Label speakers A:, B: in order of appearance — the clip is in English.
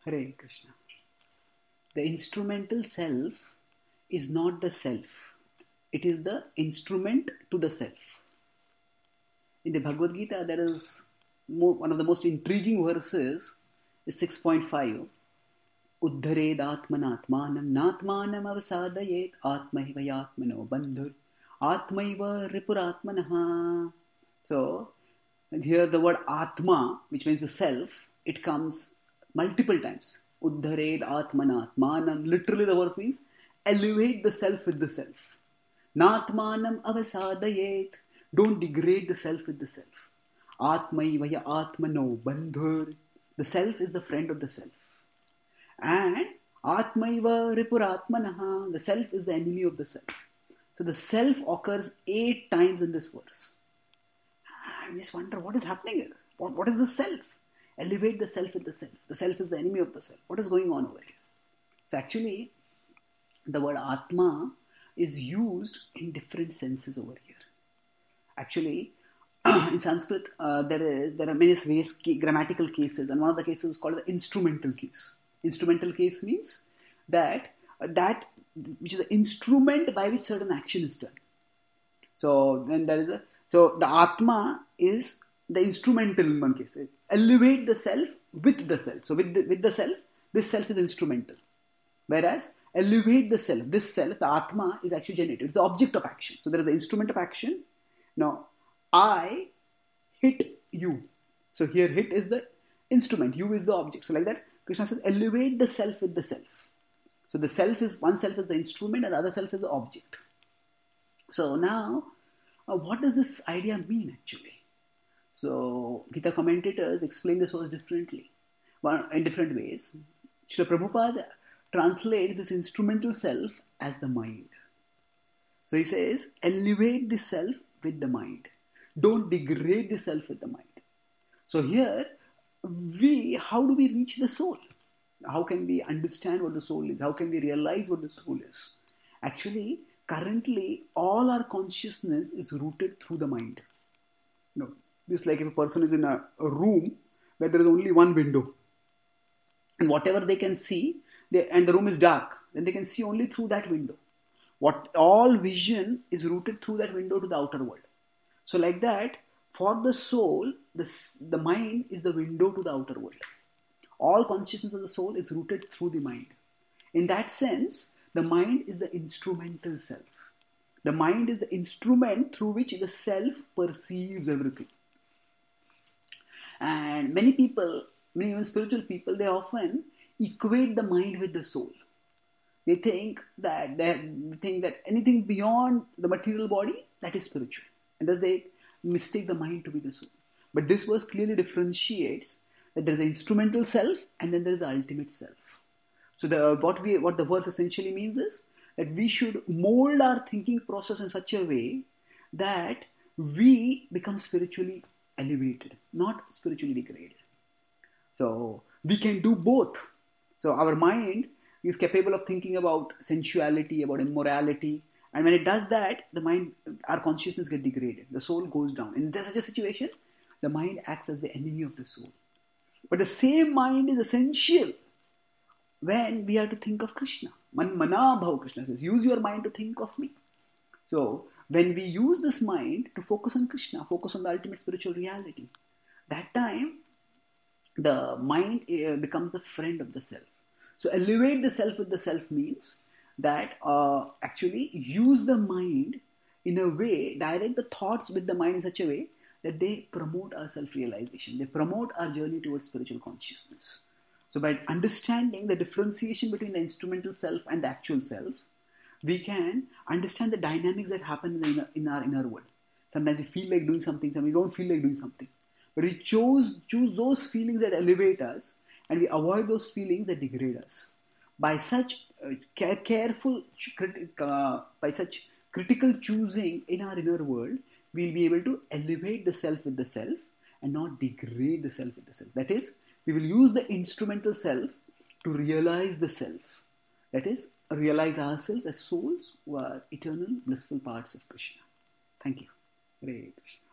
A: Hare Krishna. The instrumental self is not the self. It is the instrument to the self. In the Bhagavad Gita, there is one of the most intriguing verses is 6.5. Uddhared atmanatmanam natmanam avasadayet atmaiva yatmano bandhur atmaiva ripuratmanaha. So, here the word atma, which means the self, it comes multiple times. Uddhared atmanatmanam. Literally the verse means elevate the self with the self. Natmanam avasadayet. Don't degrade the self with the self. Atmaivaya atmano bandhur. The self is the friend of the self. And atmaiva ripuratmanaha. The self is the enemy of the self. So the self occurs 8 times in this verse. I just wonder what is happening here. What is the self? Elevate the self with the self. The self is the enemy of the self. What is going on over here? So actually, the word Atma is used in different senses over here. Actually, in Sanskrit, there are many ways, grammatical cases, and one of the cases is called the instrumental case. Instrumental case means that which is the instrument by which certain action is done. So then there is the Atma is the instrumental in one case. Elevate the self with the self. So with the self, this self is instrumental. Whereas elevate the self, this self, the Atma, is actually generated. It's the object of action. So there is the instrument of action. Now, I hit you. So here hit is the instrument, you is the object. So like that, Krishna says, elevate the self with the self. So the self is, one self is the instrument and the other self is the object. So now, what does this idea mean actually? So Gita commentators explain this verse differently, in different ways. Srila Prabhupada translates this instrumental self as the mind. So he says, elevate the self with the mind. Don't degrade the self with the mind. So here, how do we reach the soul? How can we understand what the soul is? How can we realize what the soul is? Actually, currently, all our consciousness is rooted through the mind. Just like if a person is in a room where there is only one window, and whatever they can see, and the room is dark, then they can see only through that window. All vision is rooted through that window to the outer world. So like that, for the soul, the mind is the window to the outer world. All consciousness of the soul is rooted through the mind. In that sense, the mind is the instrumental self. The mind is the instrument through which the self perceives everything. And many people, even spiritual people, they often equate the mind with the soul. They think that anything beyond the material body, that is spiritual. And thus they mistake the mind to be the soul. But this verse clearly differentiates that there is an instrumental self and then there is the ultimate self. So what the verse essentially means is that we should mold our thinking process in such a way that we become spiritually elevated, not spiritually degraded. So we can do both. So our mind is capable of thinking about sensuality, about immorality, and when it does that, the mind, our consciousness gets degraded. The soul goes down. In such a situation, the mind acts as the enemy of the soul. But the same mind is essential when we are to think of Krishna. Man mana bhav, Krishna says, use your mind to think of me. So when we use this mind to focus on Krishna, focus on the ultimate spiritual reality, that time the mind becomes the friend of the self. So elevate the self with the self means that actually use the mind in a way, direct the thoughts with the mind in such a way that they promote our self-realization. They promote our journey towards spiritual consciousness. So by understanding the differentiation between the instrumental self and the actual self, we can understand the dynamics that happen in our inner world. Sometimes we feel like doing something, sometimes we don't feel like doing something. But we choose those feelings that elevate us and we avoid those feelings that degrade us. By such by such critical choosing in our inner world, we'll be able to elevate the self with the self and not degrade the self with the self. That is, we will use the instrumental self to realize the self. That is, realize ourselves as souls who are eternal, blissful parts of Krishna. Thank you. Hare Krishna.